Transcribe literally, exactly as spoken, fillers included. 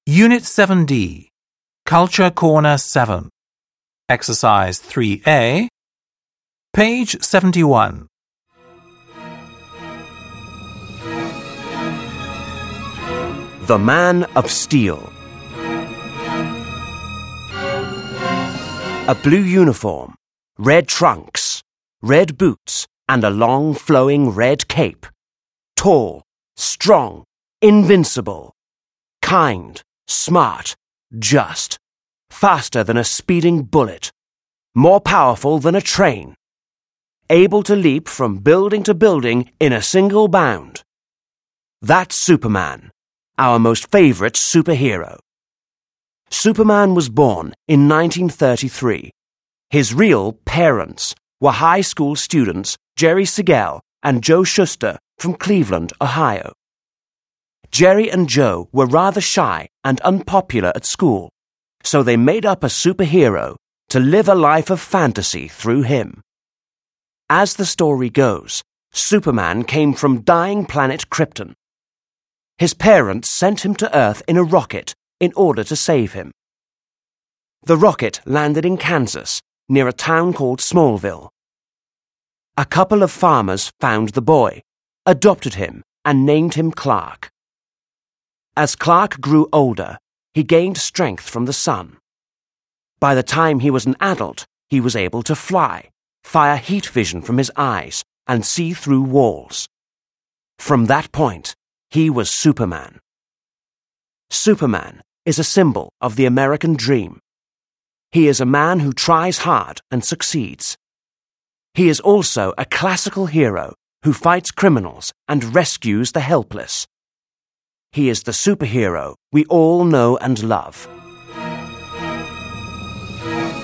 Unit seven D, Culture Corner seven, Exercise three A, page seventy-one. The Man of Steel. A blue uniform, red trunks, red boots, and a long flowing red cape. Tall, strong, invincible, kind, smart, just, faster than a speeding bullet, more powerful than a train, able to leap from building to building in a single bound. That's Superman, our most favorite superhero. Superman was born in nineteen thirty-three. His real parents were high school students Jerry Siegel and Joe Shuster from Cleveland, Ohio. Jerry and Joe were rather shy and unpopular at school, so they made up a superhero to live a life of fantasy through him. As the story goes, Superman came from dying planet Krypton. His parents sent him to Earth in a rocket in order to save him. The rocket landed in Kansas, near a town called Smallville. A couple of farmers found the boy, adopted him, and named him Clark. As Clark grew older, he gained strength from the sun. By the time he was an adult, he was able to fly, fire heat vision from his eyes, and see through walls. From that point, he was Superman. Superman is a symbol of the American dream. He is a man who tries hard and succeeds. He is also a classical hero who fights criminals and rescues the helpless. He is the superhero we all know and love.